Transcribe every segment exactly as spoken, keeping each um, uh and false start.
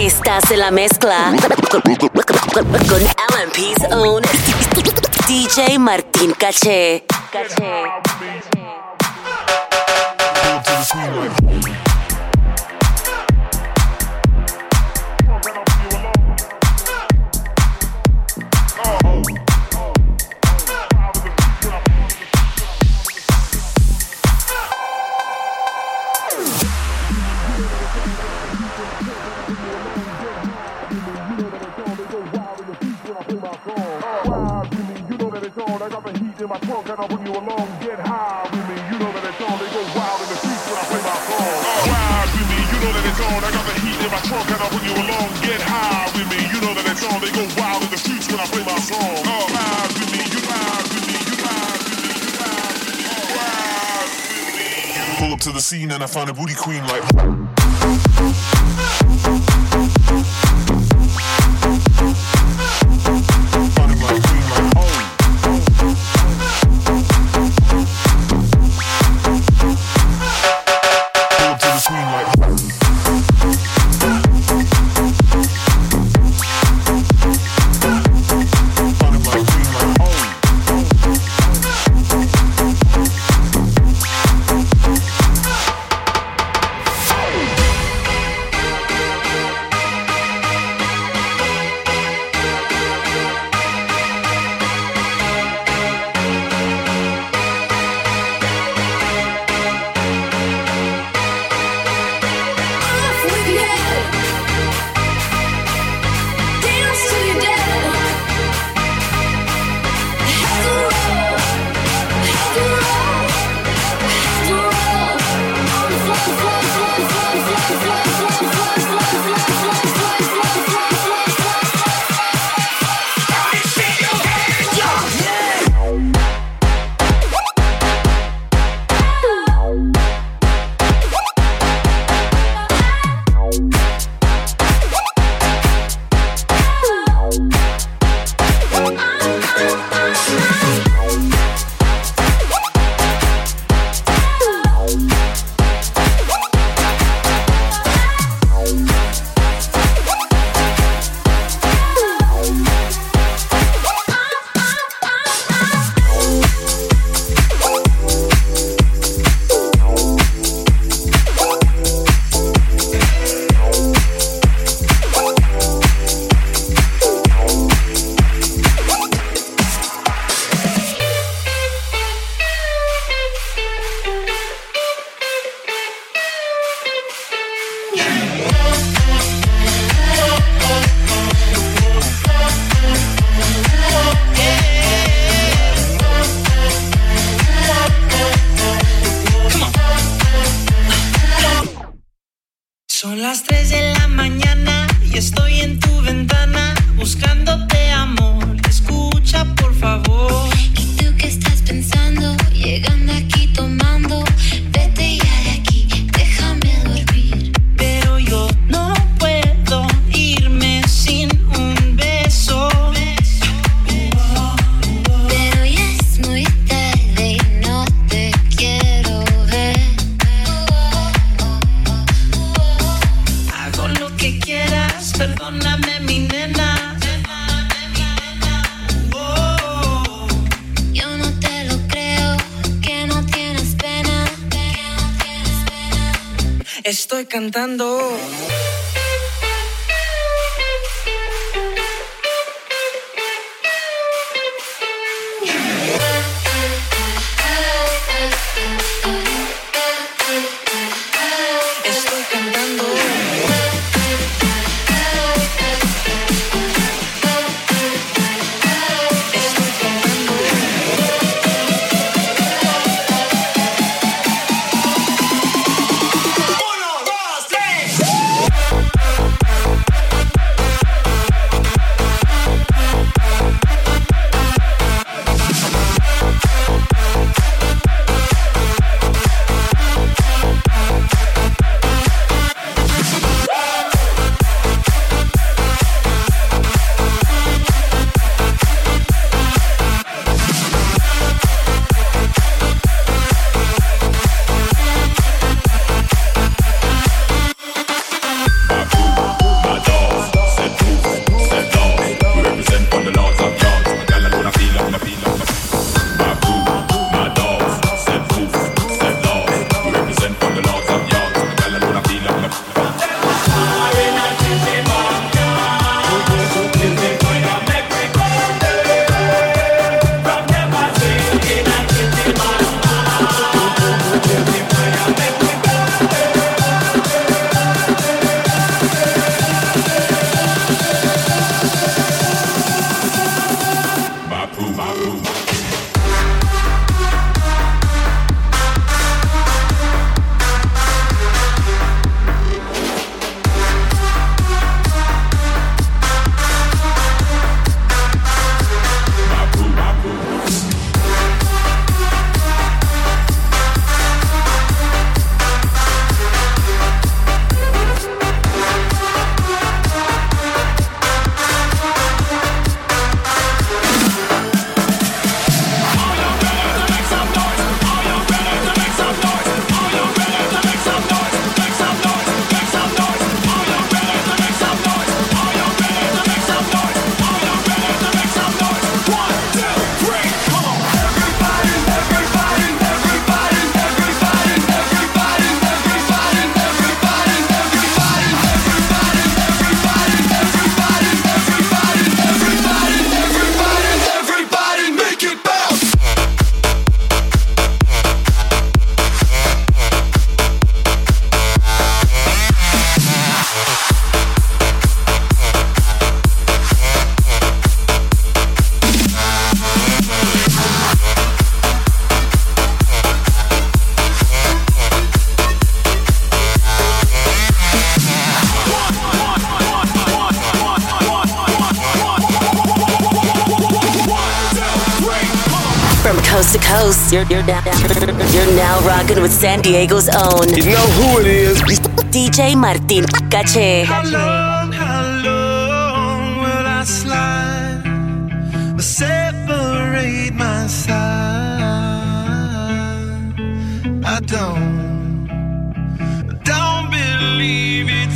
Estás en la mezcla con L M P's own D J Martín Caché. Caché. Pull up to the scene and I find a booty queen like Son las tres de la mañana y estoy en tu ventana buscándote, amor. Escucha, por favor. ¿Y tú qué estás pensando? Llegando aquí tomando. Vete ya de aquí, déjame dormir. Pero yo no puedo irme sin un beso. Pero ya es muy tarde y no te quiero ver. Hago lo que quieras, perdóname, mi nena. Oh. Yo no te lo creo, que no tienes pena. Estoy cantando. Estoy cantando. Estoy cantando. Uno, dos, tres. coast to coast. You're, you're, now, you're now rocking with San Diego's own. You know who it is. D J Martin Cache. How long, how long will I slide or separate my side? I don't, don't believe it's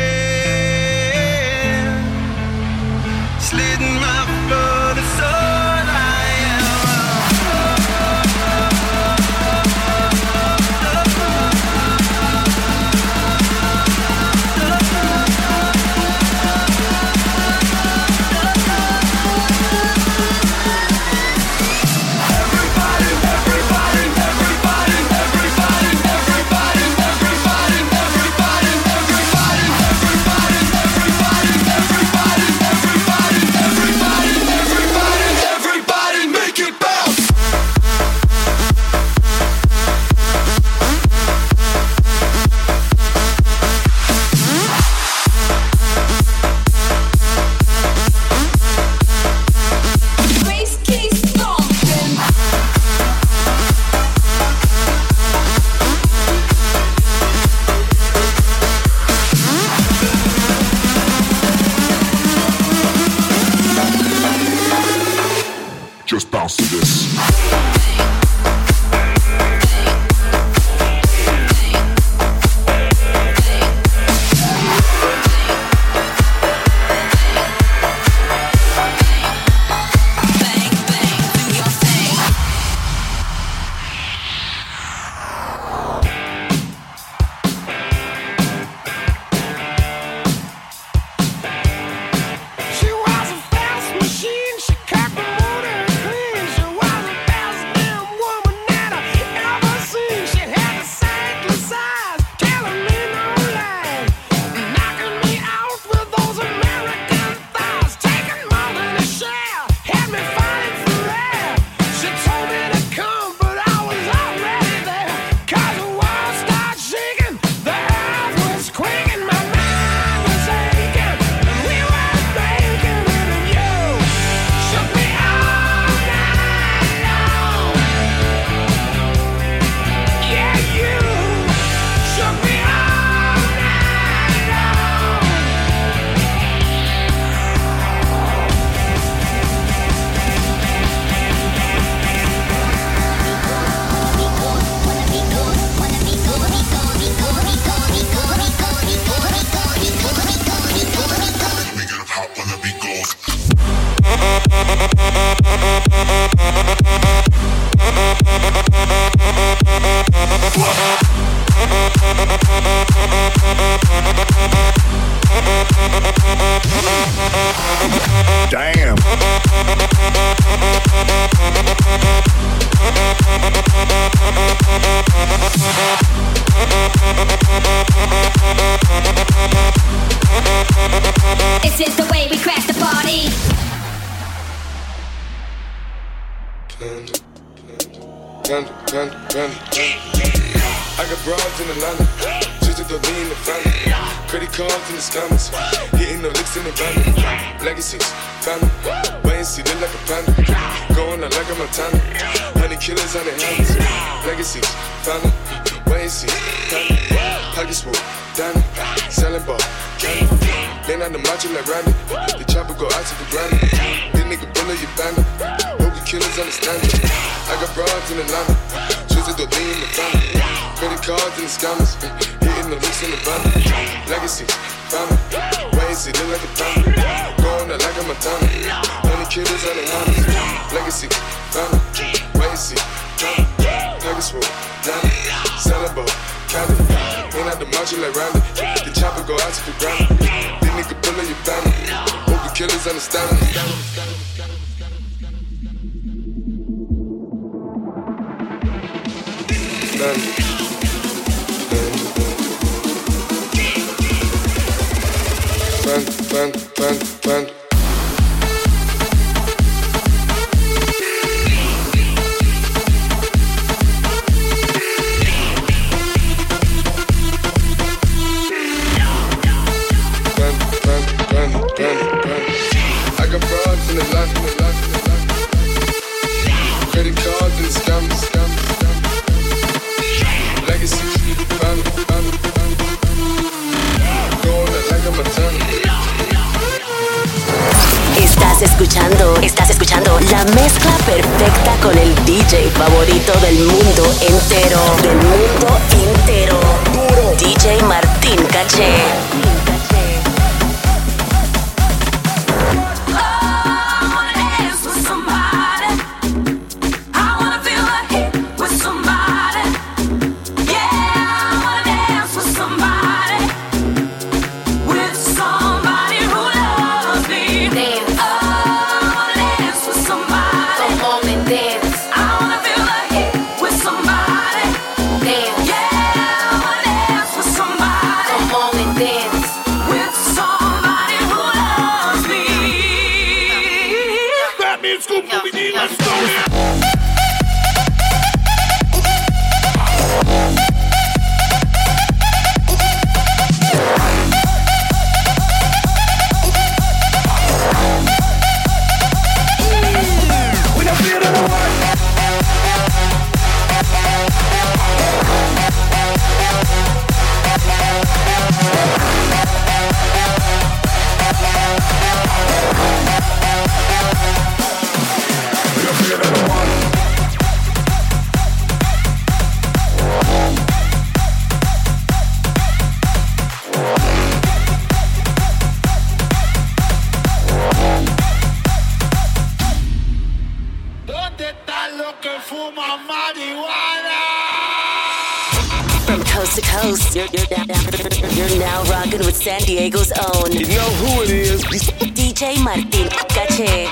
been slitting my blood, it's all I Just bounce to this. Damn. This is the way we crash the party. Panda, panda, panda, panda, panda. I got broads in Atlanta, just to lean in the family. Credit cards in the scammers, hitting the licks in the van. Legacies, family, wait and see, look like a panda. Going out like a Montana, honey killers on their hands. Legacies, family, wait and see, family. Pockets full, Danny, selling ball, candy. Lean on the macho like Randy, the chopper go out to the granny. This nigga bullet your bandit, hope you killers understand it. I got broads in Atlanta, twisted the lean in the family. Credit cards and the scammers, hitting the licks in the van. Legacy, family, wait and see, look like a panda. Going out like a Montana, honey killers on the hands. Legacy, family, wait and see, family. Pockets full, Danny, selling ball, candy. Lean out the macho like Randy, the chopper go out to the granny. This nigga bullet your bandit, hope you killers understand it. Bandit. Band, band, band, band. Band, band, band, band, band. I got broads in the lot, in the lot, in the lot. Credit cards in the Estás escuchando, estás escuchando la mezcla perfecta con el D J favorito del mundo entero. Del mundo entero. D J Martín Caché. You're, you're, you're now rocking with San Diego's own. You know who it is. D J Martín Caché.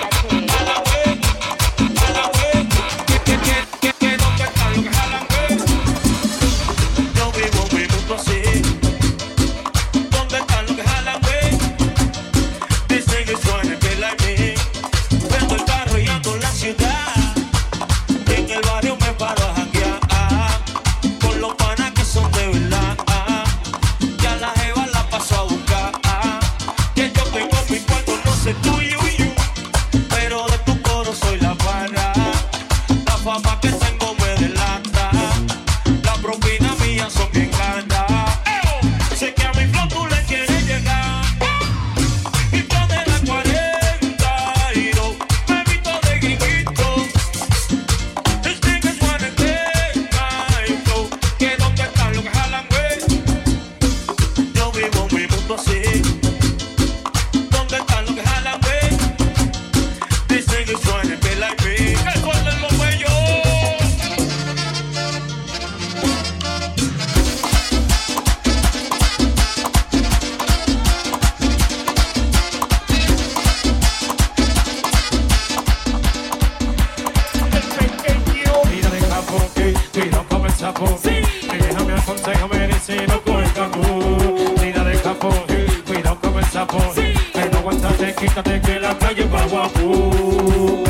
Quítate que la calle va guapo.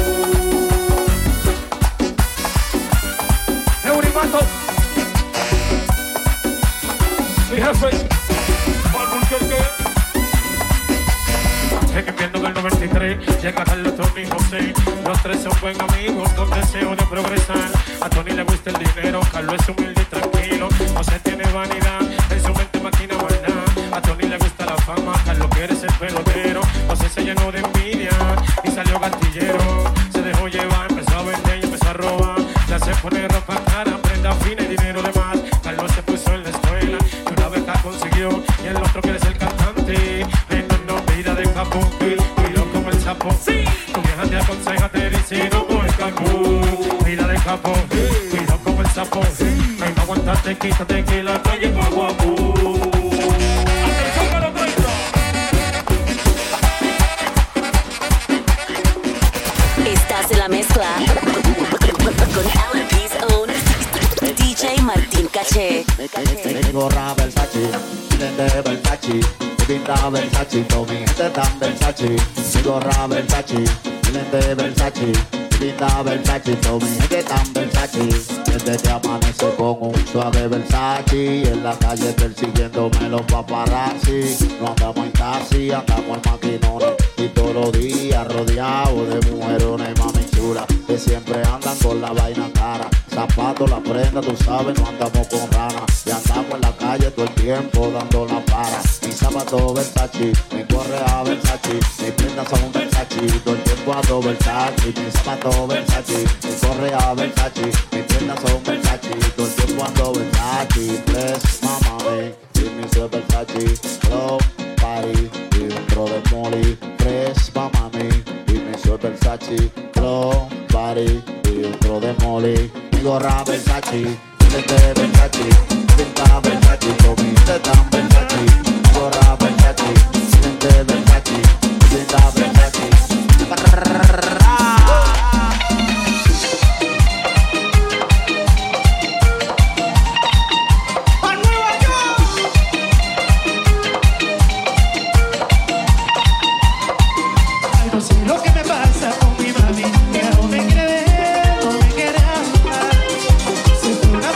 Eurimato, mi jefe, es que viendo que el noventa y tres llega Carlos, Tony y José. Los tres son buen amigos con deseo de progresar. A Tony le gusta el dinero, Carlos es humilde y tranquilo. José tiene vanidad, en su mente máquina maldad. A Tony le gusta la fama, Carlos quiere ser pelotero. José se llenó de envidia y salió gatillero. Se dejó llevar, empezó a vender y empezó a robar. Ya se pone ropa cara, prenda fina y dinero de más. Carlos se puso en la escuela y una beca consiguió. Y el otro quiere ser cantante. En no, vida de capo, cuidado como el sapo. Sí. Tu vieja te aconseja, te dice no coges capo. Vida de capo, cuidado como el sapo. Sí. Ay, no aguantaste, quítate que la calle va guapo. Estás en la mezcla con L M P's own D J Martín Caché. Mi gorra Versace, lente Versace, pinta Versace, con mi gente tan Versace. Mi gorra Versace, lente Versace, pinta Versace, con mi gente tan Versace. Desde que amanece con un suave Versace y en la calle persiguiéndome los paparazzi. No andamos en taxi, andamos en maquinones y todos los días rodeados de mujerones, mami chula, que siempre andan con la vaina cara. zapatos, la prenda, tú sabes, no andamos con rana. Y andamos en la calle todo el tiempo dando la para. Mi zapato Versace, mi correa Versace, mis prendas son Versace, todo el tiempo ando Versace. Mi zapato Versace, mi correa Versace, mis prendas son Versace, todo el tiempo ando Versace. Tres, mamá, me, y mi soy Versace, hello, party, y dentro de Molly. Tres, mamá, me, y mi soy Versace, hello, party, y dentro de Molly. Mi gorra Versace, lente Versace, pinta Versace, comida tan Versace. Mi gorra Versace, lente Versace, pinta Versace. Lo que me pasa con mi mami, que no me quiere ver, no me quiere hablar. Si tú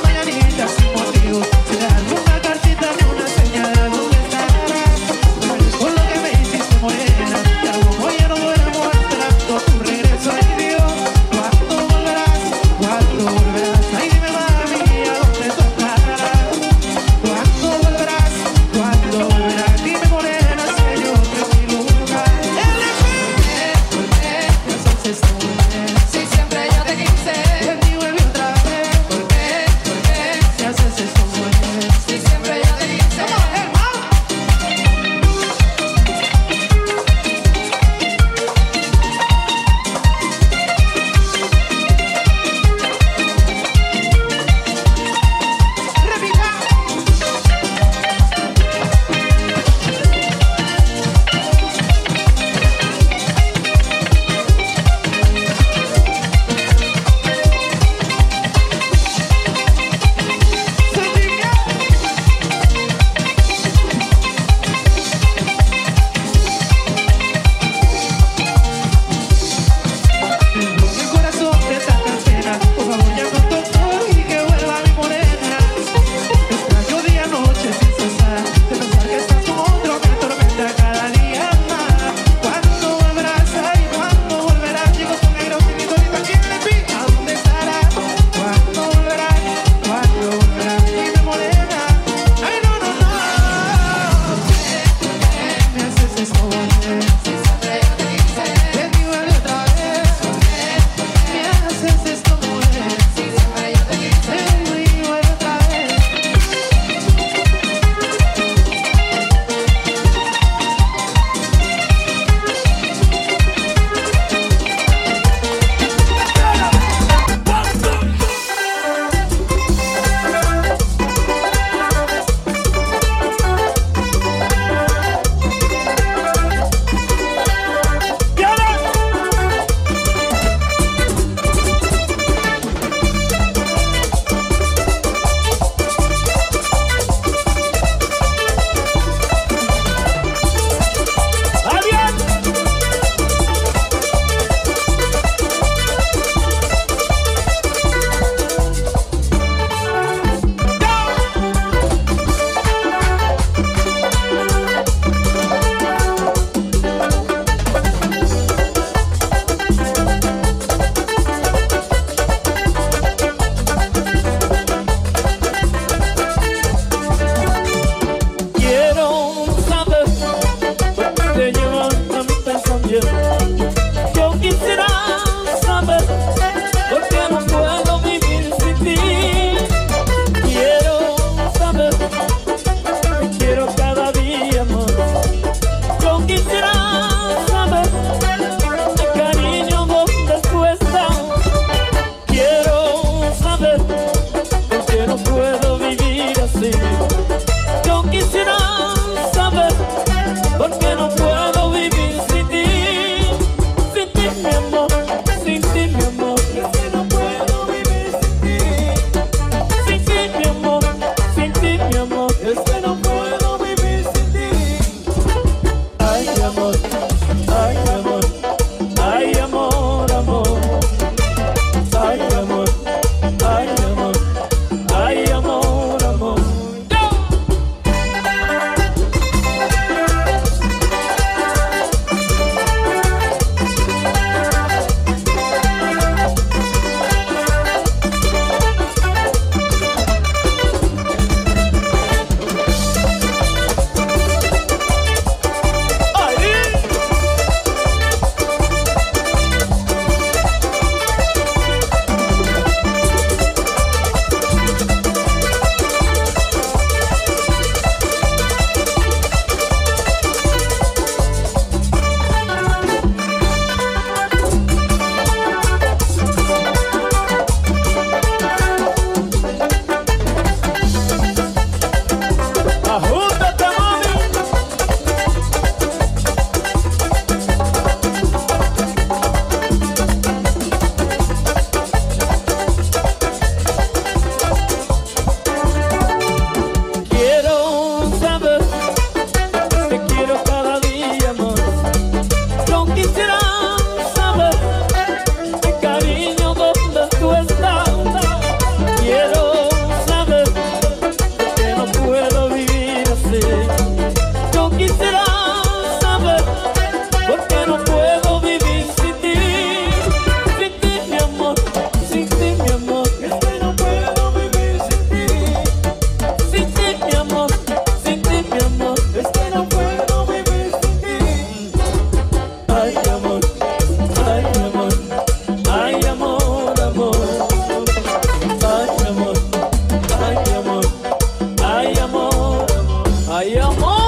Ay, amor.